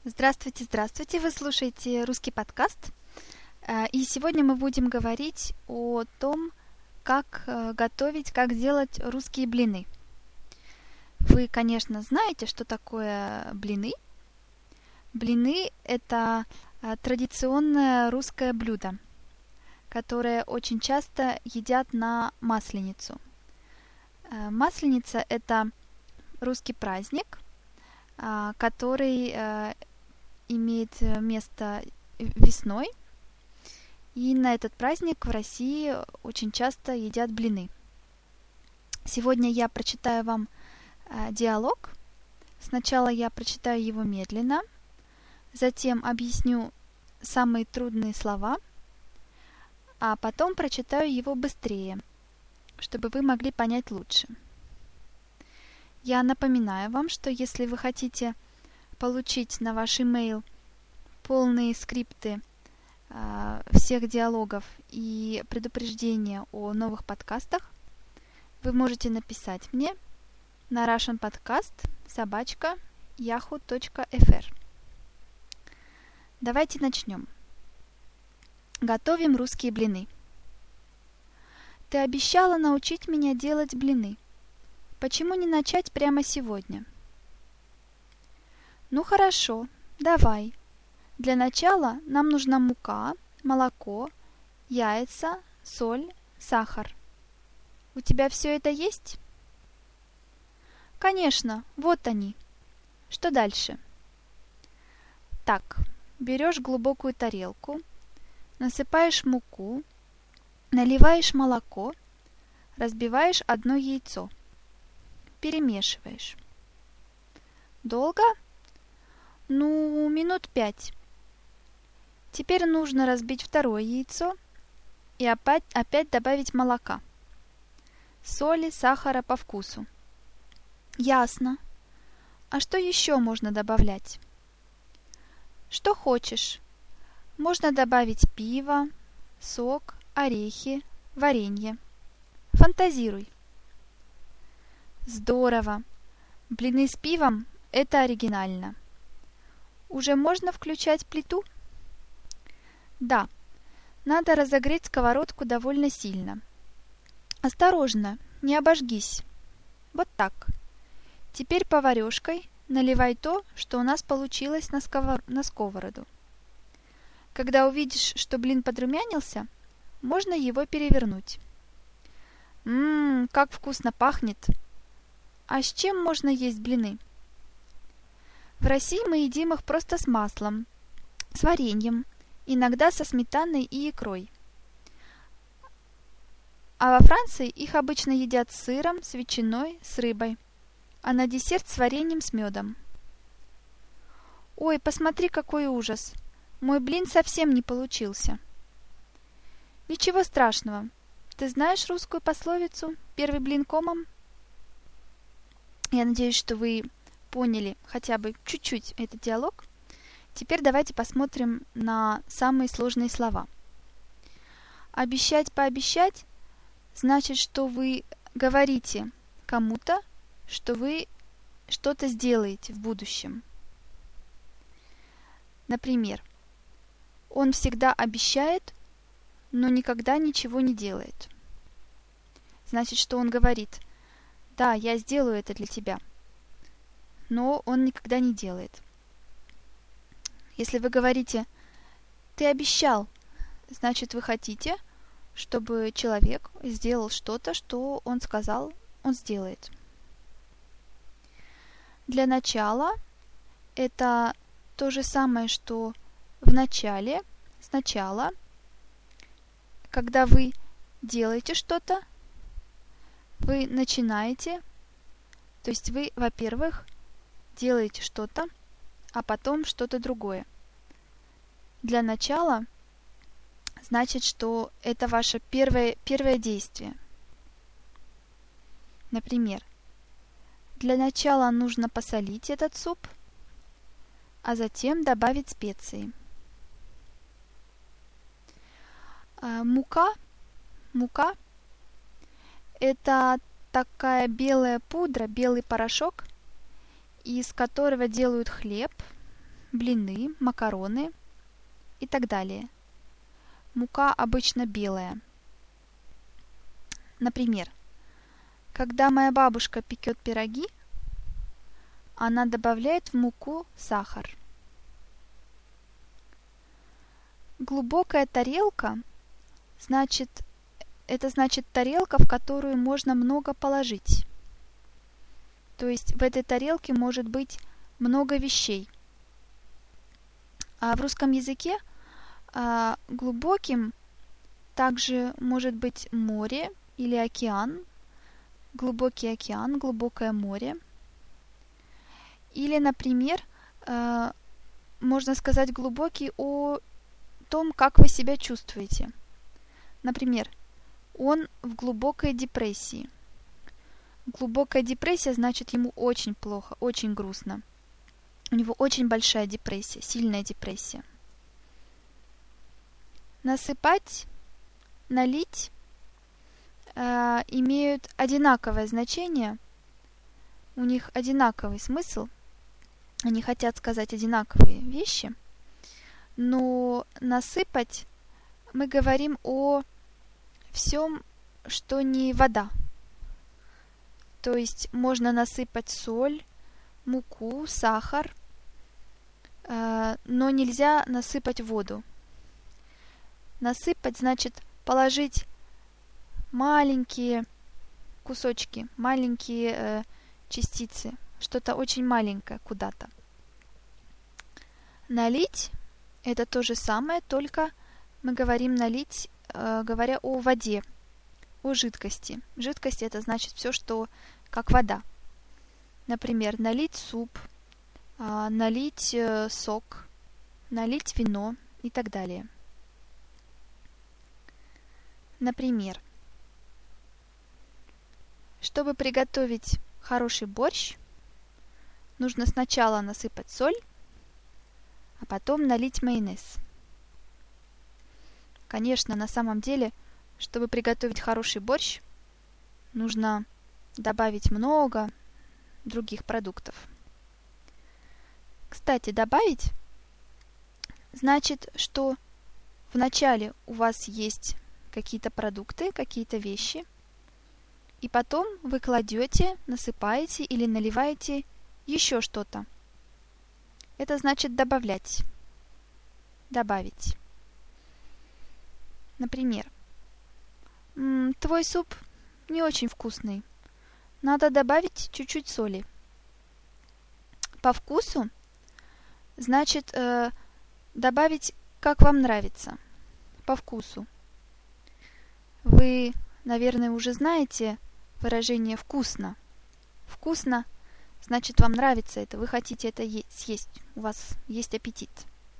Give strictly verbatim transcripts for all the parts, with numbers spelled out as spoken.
Здравствуйте, здравствуйте! Вы слушаете русский подкаст. И сегодня мы будем говорить о том, как готовить, как делать русские блины. Вы, конечно, знаете, что такое блины. Блины – это традиционное русское блюдо, которое очень часто едят на Масленицу. Масленица – это русский праздник, который имеет место весной, и на этот праздник в России очень часто едят блины. Сегодня я прочитаю вам диалог. Сначала я прочитаю его медленно, затем объясню самые трудные слова, а потом прочитаю его быстрее, чтобы вы могли понять лучше. Я напоминаю вам, что если вы хотите получить на ваш имейл полные скрипты э, всех диалогов и предупреждения о новых подкастах, вы можете написать мне на russianpodcast собака yahoo точка эф эр. Давайте начнем. Готовим русские блины. Ты обещала научить меня делать блины. Почему не начать прямо сегодня? Ну хорошо, давай. Для начала нам нужна мука, молоко, яйца, соль, сахар. У тебя все это есть? Конечно, вот они. Что дальше? Так, берешь глубокую тарелку, насыпаешь муку, наливаешь молоко, разбиваешь одно яйцо. Перемешиваешь. Долго? Ну, минут пять. Теперь нужно разбить второе яйцо и опять, опять добавить молока. Соли, сахара по вкусу. Ясно. А что еще можно добавлять? Что хочешь. Можно добавить пиво, сок, орехи, варенье. Фантазируй. Здорово. Блины с пивом – это оригинально. Уже можно включать плиту? Да. Надо разогреть сковородку довольно сильно. Осторожно, не обожгись. Вот так. Теперь поварешкой наливай то, что у нас получилось на, сковор... на сковороду. Когда увидишь, что блин подрумянился, можно его перевернуть. Ммм, как вкусно пахнет! А с чем можно есть блины? В России мы едим их просто с маслом, с вареньем, иногда со сметаной и икрой. А во Франции их обычно едят с сыром, с ветчиной, с рыбой, а на десерт с вареньем с медом. Ой, посмотри, какой ужас! Мой блин совсем не получился. Ничего страшного. Ты знаешь русскую пословицу «Первый блин комом»? Я надеюсь, что вы поняли хотя бы чуть-чуть этот диалог. Теперь давайте посмотрим на самые сложные слова. Обещать пообещать значит, что вы говорите кому-то, что вы что-то сделаете в будущем. Например, он всегда обещает, но никогда ничего не делает. Значит, что он говорит: да, я сделаю это для тебя. Но он никогда не делает. Если вы говорите «ты обещал», значит, вы хотите, чтобы человек сделал что-то, что он сказал, он сделает. Для начала это то же самое, что в начале, сначала, когда вы делаете что-то, вы начинаете, то есть вы, во-первых, делаете что-то, а потом что-то другое. Для начала значит, что это ваше первое, первое действие. Например, для начала нужно посолить этот суп, а затем добавить специи. А, мука, мука – это такая белая пудра, белый порошок, из которого делают хлеб, блины, макароны и так далее. Мука обычно белая. Например, когда моя бабушка пекет пироги, она добавляет в муку сахар. Глубокая тарелка, значит, это значит тарелка, в которую можно много положить. То есть в этой тарелке может быть много вещей. А в русском языке а, глубоким также может быть море или океан, глубокий океан, глубокое море. Или, например, а, можно сказать глубокий о том, как вы себя чувствуете. Например, он в глубокой депрессии. Глубокая депрессия значит ему очень плохо, очень грустно. У него очень большая депрессия, сильная депрессия. Насыпать, налить э, имеют одинаковое значение. У них одинаковый смысл. Они хотят сказать одинаковые вещи. Но насыпать мы говорим о всем, что не вода. То есть можно насыпать соль, муку, сахар, э, но нельзя насыпать воду. Насыпать значит положить маленькие кусочки, маленькие э, частицы, что-то очень маленькое куда-то. Налить — это то же самое, только мы говорим налить, э, говоря о воде, о жидкости. Жидкость — это значит все, что как вода. Например, налить суп, э, налить э, сок, налить вино и так далее. Например, чтобы приготовить хороший борщ, нужно сначала насыпать соль, а потом налить майонез. Конечно, на самом деле, чтобы приготовить хороший борщ, нужно добавить много других продуктов. Кстати, добавить значит, что вначале у вас есть какие-то продукты, какие-то вещи, и потом вы кладете, насыпаете или наливаете еще что-то. Это значит добавлять, добавить. Например, твой суп не очень вкусный. Надо добавить чуть-чуть соли. По вкусу значит э, добавить, как вам нравится. По вкусу. Вы, наверное, уже знаете выражение «вкусно». Вкусно значит, вам нравится это, вы хотите это е- съесть, у вас есть аппетит.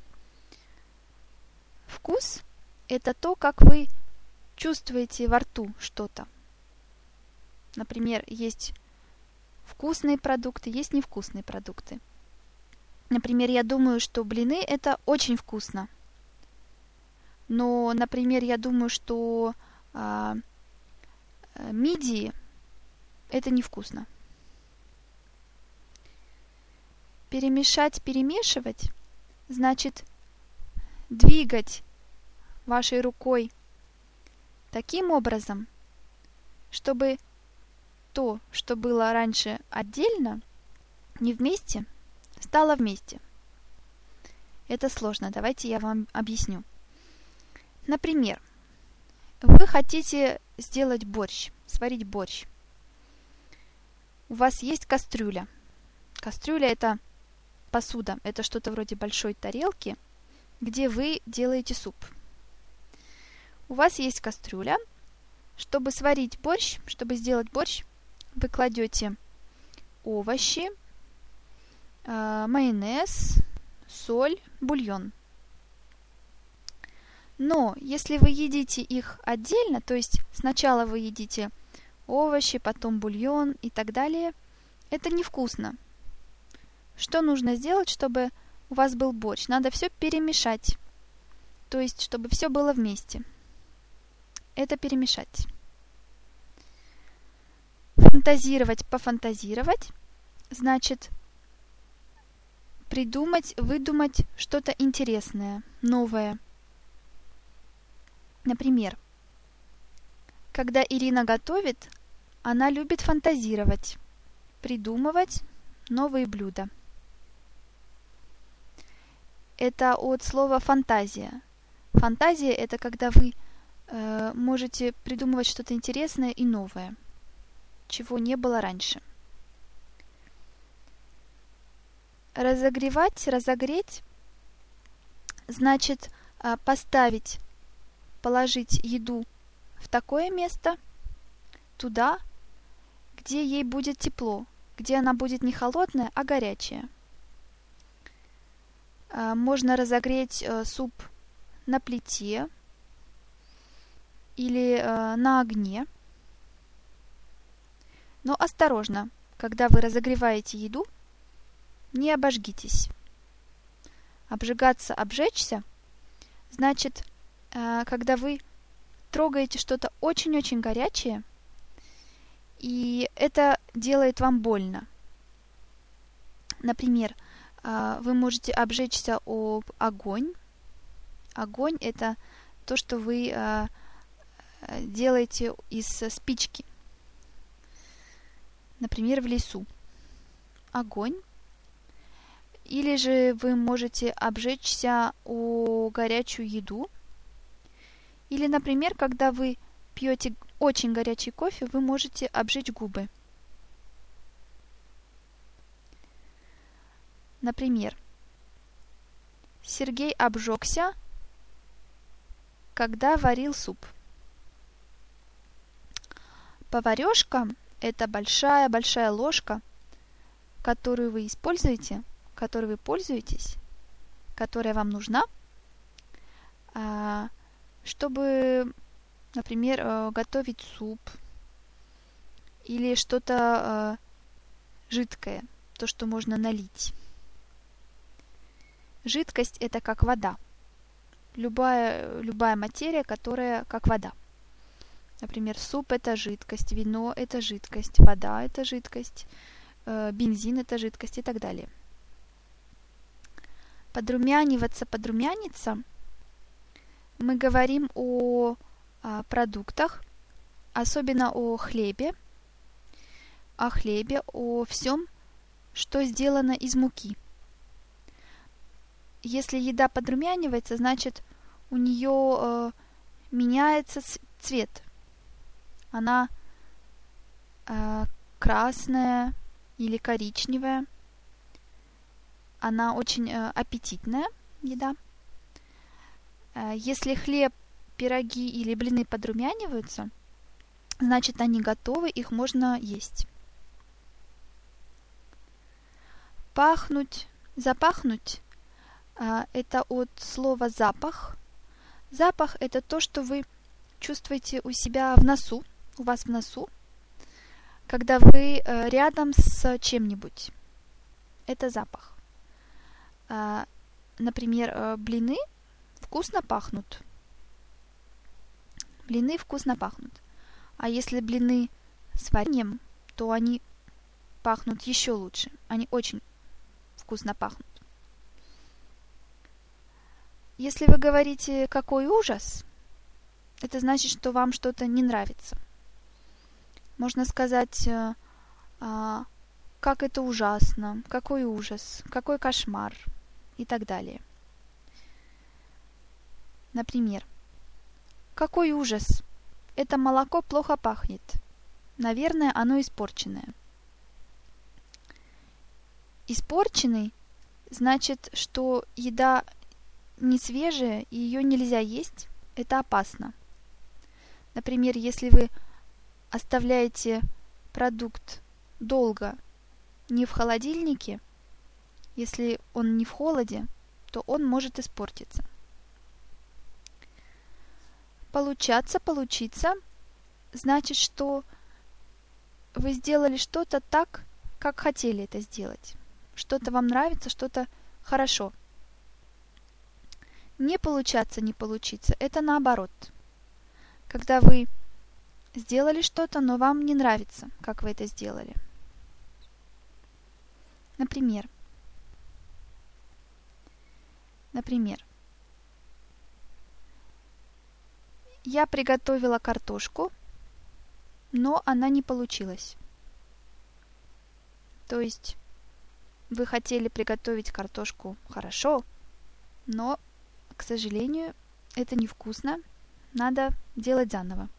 Вкус – это то, как вы чувствуете во рту что-то. Например, есть вкусные продукты, есть невкусные продукты. Например, я думаю, что блины – это очень вкусно. Но, например, я думаю, что а, мидии – это невкусно. Перемешать, перемешивать – значит двигать вашей рукой таким образом, чтобы то, что было раньше отдельно, не вместе, стало вместе. Это сложно, давайте я вам объясню. Например, вы хотите сделать борщ, сварить борщ. У вас есть кастрюля. Кастрюля – это посуда, это что-то вроде большой тарелки, где вы делаете суп. У вас есть кастрюля. Чтобы сварить борщ, чтобы сделать борщ, вы кладете овощи, э, майонез, соль, бульон. Но если вы едите их отдельно, то есть сначала вы едите овощи, потом бульон и так далее, это невкусно. Что нужно сделать, чтобы у вас был борщ? Надо все перемешать, то есть чтобы все было вместе. Это перемешать. Фантазировать, пофантазировать, значит придумать, выдумать что-то интересное, новое. Например, когда Ирина готовит, она любит фантазировать, придумывать новые блюда. Это от слова фантазия. Фантазия – это когда вы э, можете придумывать что-то интересное и новое, чего не было раньше. Разогревать, разогреть значит э, поставить, положить еду в такое место, туда, где ей будет тепло, где она будет не холодная, а горячая. Э, можно разогреть э, суп на плите или э, на огне. Но осторожно, когда вы разогреваете еду, не обожгитесь. Обжигаться, обжечься, значит, э, когда вы трогаете что-то очень-очень горячее, и это делает вам больно. Например, э, вы можете обжечься об огонь. Огонь – это то, что вы э, делаете из спички. Например, в лесу. Огонь. Или же вы можете обжечься о горячую еду. Или, например, когда вы пьете очень горячий кофе, вы можете обжечь губы. Например, Сергей обжегся, когда варил суп. Поварешка – это большая-большая ложка, которую вы используете, которой вы пользуетесь, которая вам нужна, чтобы, например, готовить суп или что-то жидкое, то, что можно налить. Жидкость – это как вода. Любая, любая материя, которая как вода. Например, суп – это жидкость, вино – это жидкость, вода – это жидкость, э, бензин – это жидкость и так далее. Подрумяниваться, подрумяниться. Мы говорим о, о продуктах, особенно о хлебе, о хлебе, о всем, что сделано из муки. Если еда подрумянивается, значит, у нее э, меняется цвет. Она э, красная или коричневая. Она очень э, аппетитная еда. Э, если хлеб, пироги или блины подрумяниваются, значит, они готовы, их можно есть. Пахнуть, запахнуть. Это от слова запах. Запах – это то, что вы чувствуете у себя в носу, у вас в носу, когда вы рядом с чем-нибудь. Это запах. Например, блины вкусно пахнут. Блины вкусно пахнут. А если блины с вареньем, то они пахнут еще лучше. Они очень вкусно пахнут. Если вы говорите «какой ужас», это значит, что вам что-то не нравится. Можно сказать а, «как это ужасно», «какой ужас», «какой кошмар» и так далее. Например, «какой ужас, это молоко плохо пахнет, наверное, оно испорченное». Испорченный значит, что еда не свежая, и ее нельзя есть, это опасно. Например, если вы оставляете продукт долго не в холодильнике, если он не в холоде, то он может испортиться. Получаться, получиться значит, что вы сделали что-то так, как хотели это сделать. Что-то вам нравится, что-то хорошо. Не получаться, не получиться – это наоборот. Когда вы сделали что-то, но вам не нравится, как вы это сделали. Например, Например, я приготовила картошку, но она не получилась. То есть вы хотели приготовить картошку хорошо, но, к сожалению, это невкусно, надо делать заново.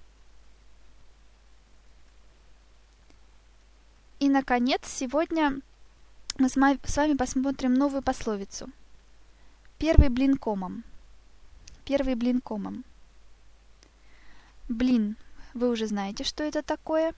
И, наконец, сегодня мы с вами посмотрим новую пословицу. Первый блин комом. Первый блин комом. Блин, вы уже знаете, что это такое.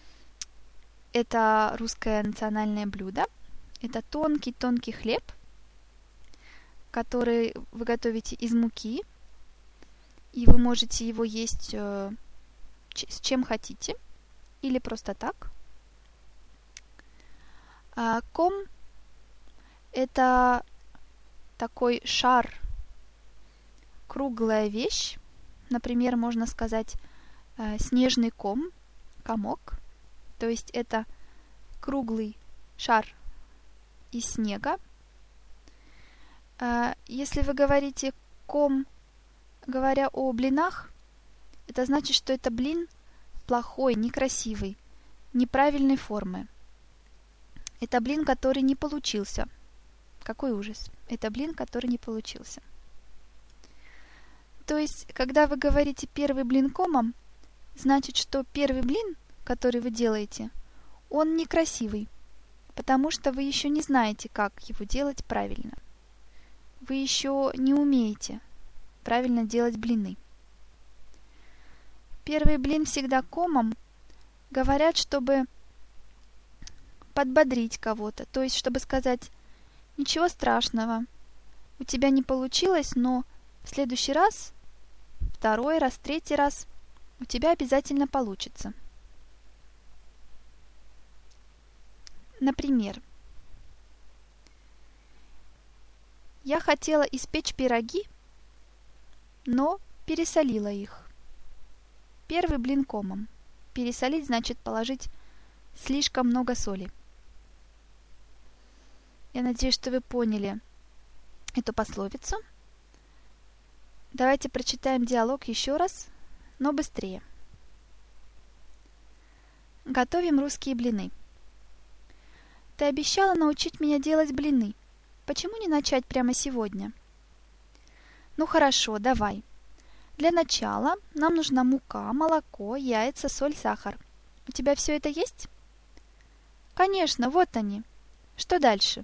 Это русское национальное блюдо. Это тонкий-тонкий хлеб, который вы готовите из муки. И вы можете его есть э, с чем хотите. Или просто так. А ком – это такой шар, круглая вещь. Например, можно сказать э, снежный ком, комок. То есть это круглый шар из снега. Э, если вы говорите ком, говоря о блинах, это значит, что это блин плохой, некрасивый, неправильной формы. Это блин, который не получился. Какой ужас. Это блин, который не получился. То есть, когда вы говорите первый блин комом, значит, что первый блин, который вы делаете, он некрасивый, потому что вы еще не знаете, как его делать правильно. Вы еще не умеете правильно делать блины. Первый блин всегда комом говорят, чтобы подбодрить кого-то, то есть, чтобы сказать, ничего страшного, у тебя не получилось, но в следующий раз, второй раз, третий раз у тебя обязательно получится. Например, я хотела испечь пироги, но пересолила их. Первый блин комом. Пересолить значит положить слишком много соли. Я надеюсь, что вы поняли эту пословицу. Давайте прочитаем диалог еще раз, но быстрее. Готовим русские блины. Ты обещала научить меня делать блины. Почему не начать прямо сегодня? Ну хорошо, давай. Для начала нам нужна мука, молоко, яйца, соль, сахар. У тебя все это есть? Конечно, вот они. Что дальше?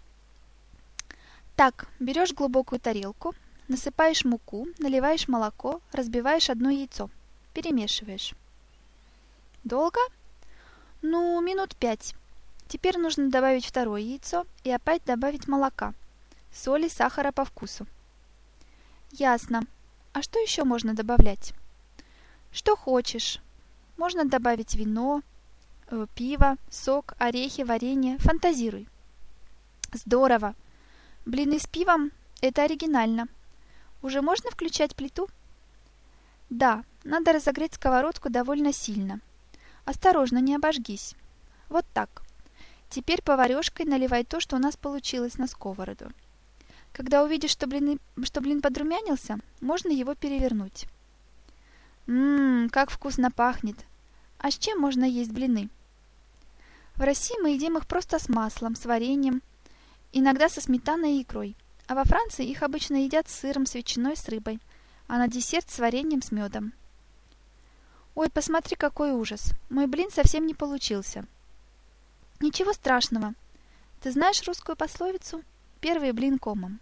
Так, берешь глубокую тарелку, насыпаешь муку, наливаешь молоко, разбиваешь одно яйцо, перемешиваешь. Долго? Ну, минут пять. Теперь нужно добавить второе яйцо и опять добавить молока, соли, сахара по вкусу. Ясно. А что еще можно добавлять? Что хочешь. Можно добавить вино, пиво, сок, орехи, варенье. Фантазируй. Здорово. Блины с пивом – это оригинально. Уже можно включать плиту? Да, надо разогреть сковородку довольно сильно. Осторожно, не обожгись. Вот так. Теперь поварешкой наливай то, что у нас получилось, на сковороду. Когда увидишь, что, блины, что блин подрумянился, можно его перевернуть. Ммм, как вкусно пахнет. А с чем можно есть блины? В России мы едим их просто с маслом, с вареньем, иногда со сметаной и икрой. А во Франции их обычно едят с сыром, с ветчиной, с рыбой, а на десерт с вареньем, с медом. Ой, посмотри, какой ужас. Мой блин совсем не получился. Ничего страшного. Ты знаешь русскую пословицу? Первый блин комом.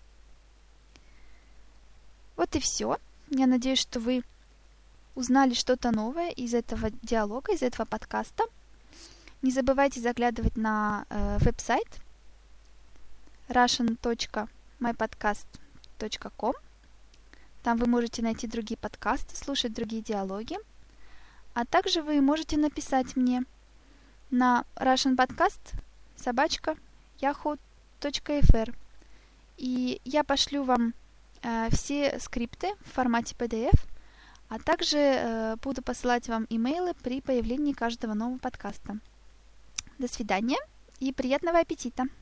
Вот и все. Я надеюсь, что вы узнали что-то новое из этого диалога, из этого подкаста. Не забывайте заглядывать на э, веб-сайт russian точка my podcast точка com. Там вы можете найти другие подкасты, слушать другие диалоги. А также вы можете написать мне на russianpodcast собачка yahoo точка эф эр. И я пошлю вам э, все скрипты в формате пи ди эф, а также э, буду посылать вам имейлы при появлении каждого нового подкаста. До свидания и приятного аппетита!